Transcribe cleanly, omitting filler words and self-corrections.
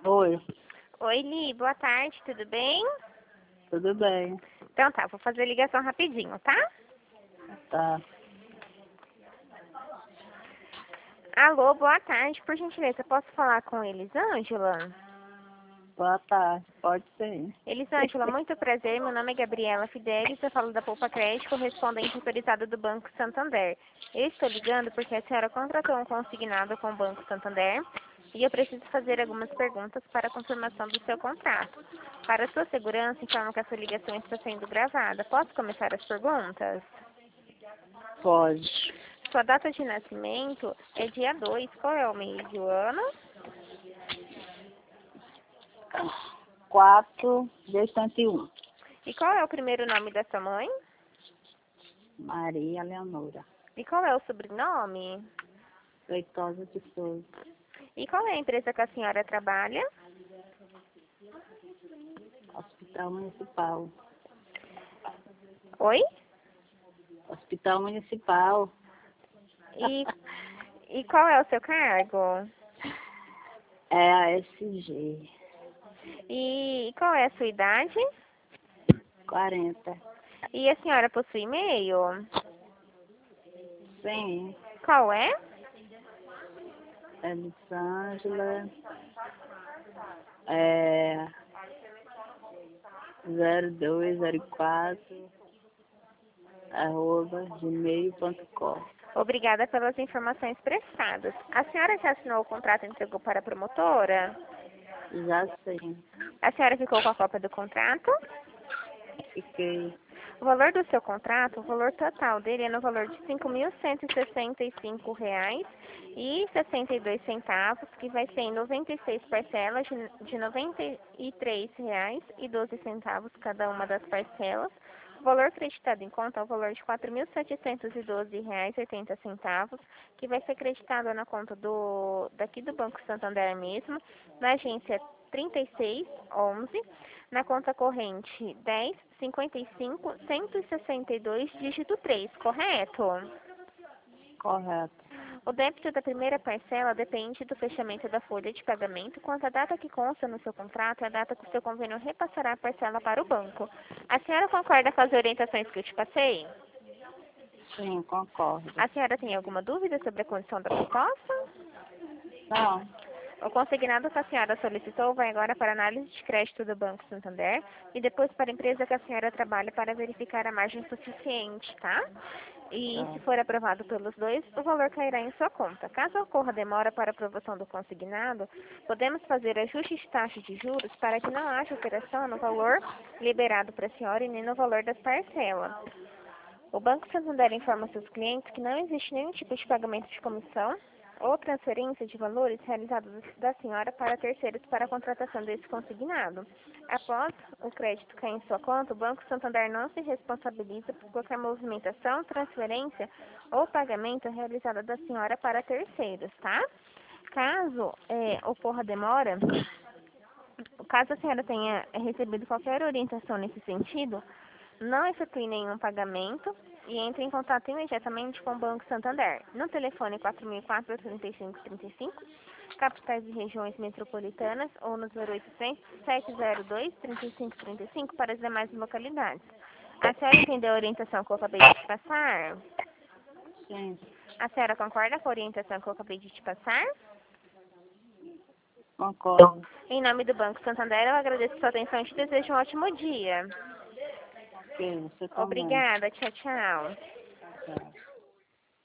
Oi, Oi, Li, boa tarde, tudo bem? tudo bem? Então tá, vou fazer a ligação rapidinho, tá? Tá. Alô, boa tarde, por gentileza, posso falar com Elisângela? Boa tarde, pode ser. Elisângela, muito prazer, meu nome é Gabriela Fidelis, eu falo da Poupa Crédito, correspondente autorizado do Banco Santander. Eu estou ligando porque a senhora contratou um consignado com o Banco Santander e eu preciso fazer algumas perguntas para a confirmação do seu contrato. Para sua segurança, informo que a sua ligação está sendo gravada. Posso começar as perguntas? Pode. Sua data de nascimento é dia 2. Qual é o mês e o ano? 4 de 101. E qual é o primeiro nome da sua mãe? Maria Leonora. E qual é o sobrenome? Feitosa de Souza. E qual é a empresa que a senhora trabalha? Hospital Municipal. Oi? Hospital Municipal. E, e qual é o seu cargo? É a SG. E qual é a sua idade? 40. E a senhora possui e-mail? Sim. Qual é? Elisângela. É 0204 @gmail.com. Obrigada pelas informações prestadas. A senhora já assinou o contrato e entregou para a promotora? Já sei. A senhora ficou com a cópia do contrato? Fiquei. O valor do seu contrato, o valor total dele é no valor de R$ 5.165,62, que vai ser em 96 parcelas de R$ 93,12 cada uma das parcelas. O valor creditado em conta é o valor de R$ 4.712,80, que vai ser creditado na conta daqui do Banco Santander mesmo, na agência 3611, na conta corrente 10.55.162, dígito 3, correto? Correto. O débito da primeira parcela depende do fechamento da folha de pagamento, quanto a data que consta no seu contrato é a data que o seu convênio repassará a parcela para o banco. A senhora concorda com as orientações que eu te passei? Sim, concordo. A senhora tem alguma dúvida sobre a condição da proposta? Não. O consignado que a senhora solicitou vai agora para a análise de crédito do Banco Santander e depois para a empresa que a senhora trabalha para verificar a margem suficiente, tá? E se for aprovado pelos dois, o valor cairá em sua conta. Caso ocorra demora para aprovação do consignado, podemos fazer ajustes de taxa de juros para que não haja alteração no valor liberado para a senhora e nem no valor das parcelas. O Banco Santander informa seus clientes que não existe nenhum tipo de pagamento de comissão ou transferência de valores realizados da senhora para terceiros para a contratação desse consignado. Após o crédito cair em sua conta, o Banco Santander não se responsabiliza por qualquer movimentação, transferência ou pagamento realizado da senhora para terceiros, tá? Caso ocorra demora, caso a senhora tenha recebido qualquer orientação nesse sentido, não efetue nenhum pagamento e entre em contato imediatamente com o Banco Santander, no telefone 4004-3535, capitais e regiões metropolitanas, ou no 0800-702-3535 para as demais localidades. A senhora entendeu a orientação que eu acabei de te passar? Sim, A senhora concorda com a orientação que eu acabei de te passar? concordo. Em nome do Banco Santander, eu agradeço sua atenção e te desejo um ótimo dia. Ok, você também. Obrigada, tchau, tchau. Tchau.